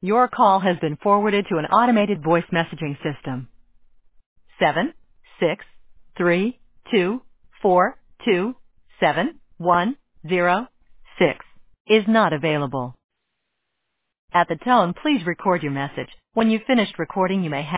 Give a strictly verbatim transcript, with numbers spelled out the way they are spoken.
Your call has been forwarded to an automated voice messaging system. Seven six three two four two seven one zero six is not available. At the tone, please record your message. When you've finished recording, you may hang